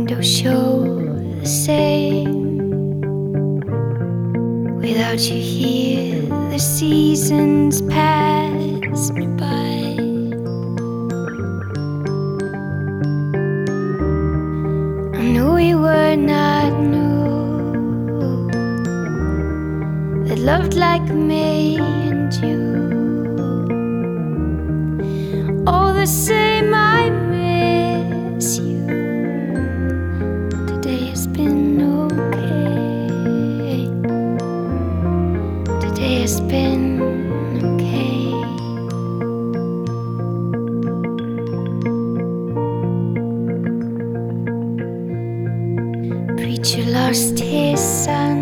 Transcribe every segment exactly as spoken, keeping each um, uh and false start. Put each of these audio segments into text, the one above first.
window show the same. Without you here, the seasons pass me by. I know we were not new, that loved like me and you. All the same, I miss you. Today has been okay. Today has been okay. Preacher lost his son.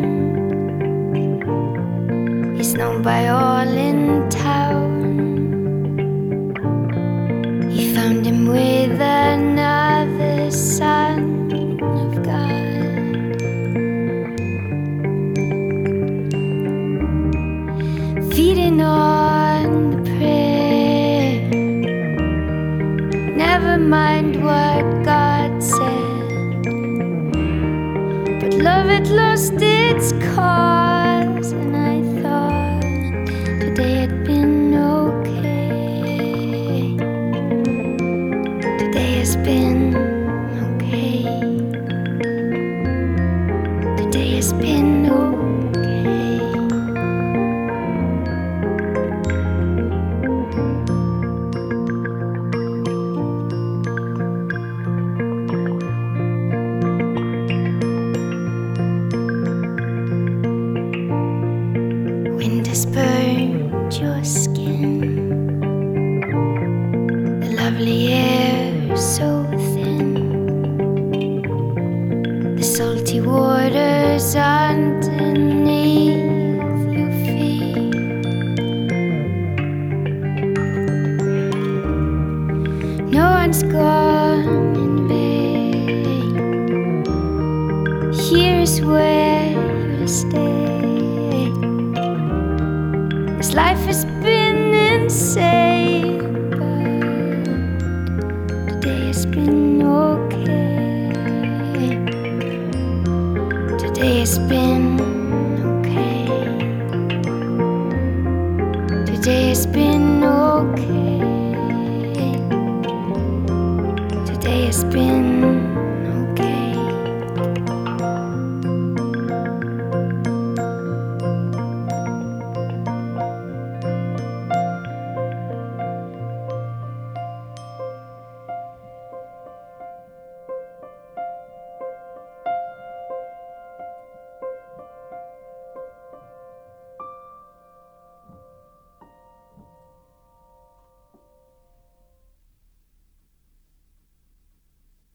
He's known by all in town. He found him with another son of God. Feeding on the prayer. Never mind what God said, but love had lost its cause, and I thought today had been okay. Today has been okay. Today has been okay. Wind has burned your skin. The lovely air so thin. The salty waters underneath your feet. No one's gone in vain. Here's where you'll stay. This life has been insane, but today has been okay. Today has been okay. Today has been okay. Today has been